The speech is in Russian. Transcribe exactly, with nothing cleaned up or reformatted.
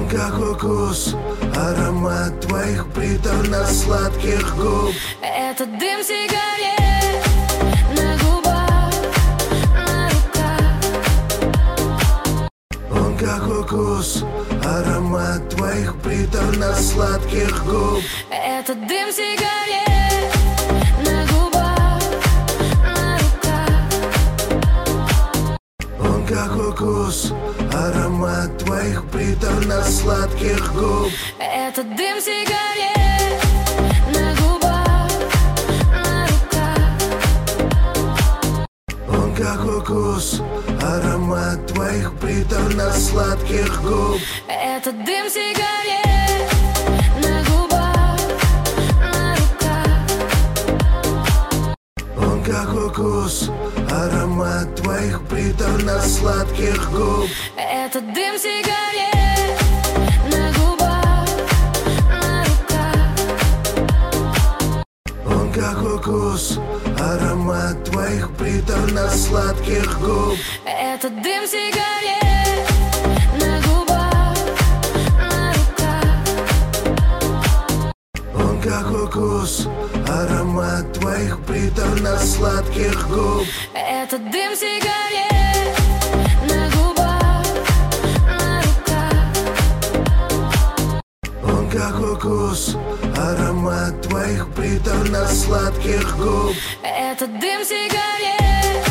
Он как укус, аромат твоих приторно-сладких губ. Это дым сигарет на губах, на руках. Он как укус, аромат твоих приторно-сладких губ. Это дым сигарет на губах, на руках. Он как укус, аромат твоих приторно-сладких губ. Это дым сигарет на губах, на руках. Он как укус, аромат твоих приторно-сладких губ. Это дым сигарет на губах, на руках. Он как укус, аромат твоих приторно-сладких губ. Это дым сигарет на губах, на руках. Он как укус, аромат твоих приторно-сладких губ. Это дым сигарет на губах, на руках. Он как укус, аромат твоих приторно-сладких губ. Это дым сигарет на губах, на руках. Он как укус, аромат твоих приторно-сладких губ. Это дым сигарет